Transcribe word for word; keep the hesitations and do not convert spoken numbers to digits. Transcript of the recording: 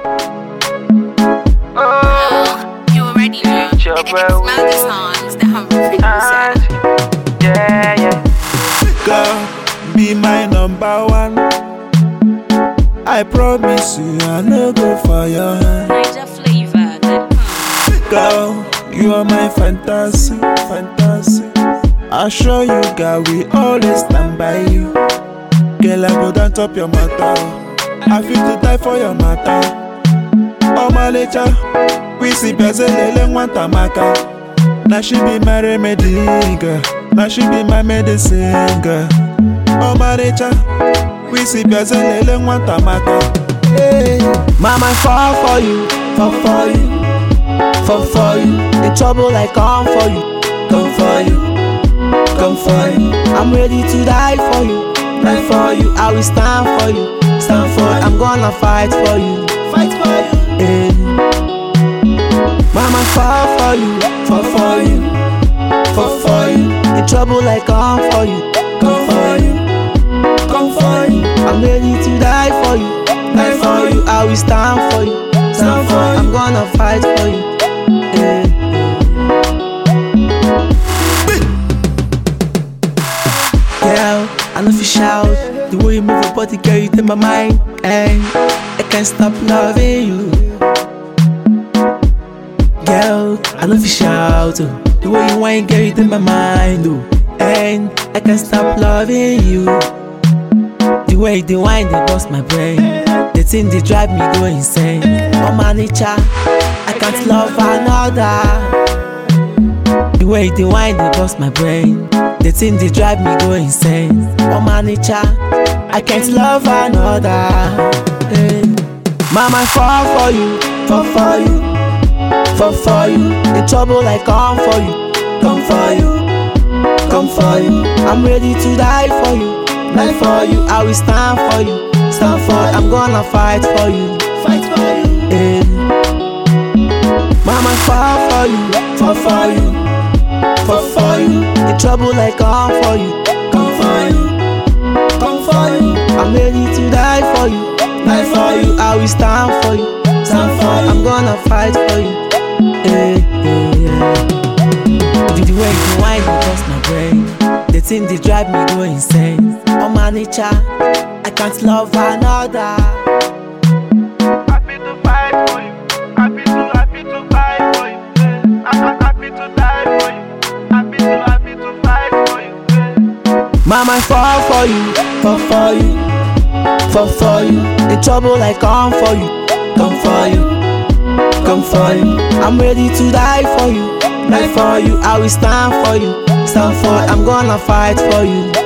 Oh, you already know. It's Melody Songs, the humble producer. Yeah, yeah. Girl, be my number one. I promise you I no go for your hand. Niger flavor. Girl, you are my fantasy, fantasy. I assure you, girl, we always stand by you. Girl, I go down top your matter. I feel to die for your matter. Oh my nature, we see Bezele want a maka. Now she be my remedy, girl. Now she be my medicine, girl. Oh my nature, we see Bezele want a maka. Hey, mama fall for you, fall for you, fall for you. In trouble I come for you, come for you, come for you. I'm ready to die for you, die for you. I will stand for you, stand for you. I'm gonna fight for you, fight for you. Hey. Mama fall for you, fall for you, fall for you. In trouble I come for you, come for you, come for you. I'm ready to die for you, die for you. I will stand for you, stand for you. I'm gonna fight for you. Yeah. Girl, I know if you shout, the way you move your body, girl, you take my mind. Hey, I can't stop loving you. Girl, I know if you shout, the way you whine, girl, you take my mind. Oh, and I can't stop loving you. The way they whine, they bust my brain. The thing they drive me go insane. Oh my nature, I can't love another. The way they whine, they bust my brain. The thing they drive me go insane. Oh my nature, I can't love another. Hey. Mama fall for you, fall for you, fall for you. In trouble I come for you, come for you, come for you. I'm ready to die for you, die for you. I will stand for you, stand for you. I'm gonna fight for you, fight for you. Hey. Mama fall for you, fall for you, fall for you. In trouble I come for you, come for you, come for you. I'm ready to die for you, die for you. I will stand for you, stand for you. I'm gonna fight for you. Hey, hey, yeah. The way you whine, you bust my brain. The thing they drive me go insane. Oh my nature, I can't love another. Happy to fight for you. Happy to, happy to fight for you. I'm happy to die for you. Happy to, happy to fight for you. Mama fall for you, fall for you, fall for you. In trouble I come for you, come for you, come for you. I'm ready to die for you, die for you. I will stand for you, stand for you. I'm gonna fight for you.